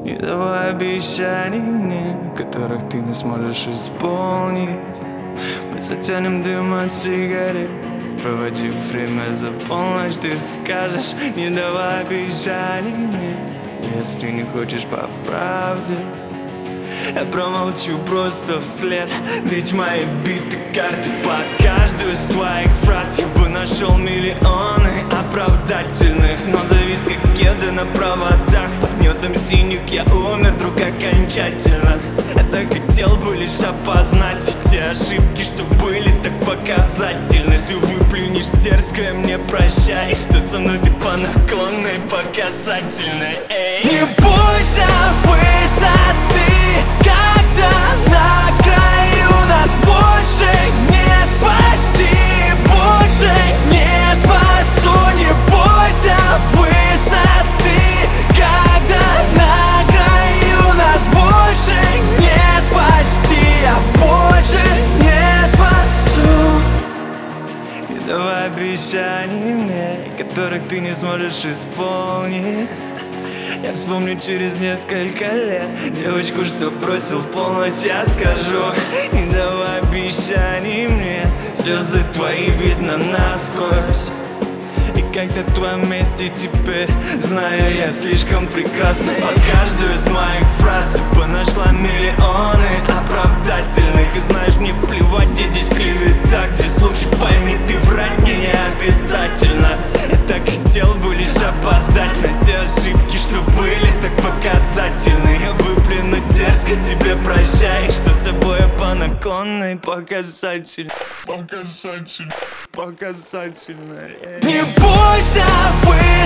Не давай обещаний мне, которых ты не сможешь исполнить. Мы затянем дым от сигарет, проводив время за полночь. Ты скажешь, не давай обещаний мне, если не хочешь по правде. Я промолчу просто вслед, ведь мои биты карты под каждую из твоих фраз. Я бы нашел миллионы оправдательных, но завис как кеды на проводах. Под гнетом синих я умер вдруг окончательно. Я так хотел бы лишь опознать все те ошибки, что были так показательны. Ты выплюнешь дерзкое, мне прощай, что со мной ты по наклонной, по касательной. Эй. Не бойся высоты, когда на краю нас больше не спасти, больше не спасу. Не бойся высоты, когда на краю нас больше не спасти, я больше не спасу. Не давай обещаний мне, которых ты не сможешь исполнить. Я вспомню через несколько лет девочку, что бросил в полночь. Я скажу, не давай обещаний мне, слезы твои видно насквозь. И когда в твоем месте теперь, знаю я слишком прекрасно. Под каждую из моих фраз ты бы нашла миллионы оправдательных. И знаешь, мне плевать, где здесь клевета, где слухи, пойми, ты врать мне не обязательно. Я так хотел бы лишь опоздать на те ошибки, что были так показательны. Я выплюну дерзко, тебе прощай, что с тобой я по наклонной, показательно. Показательно. Не бойся,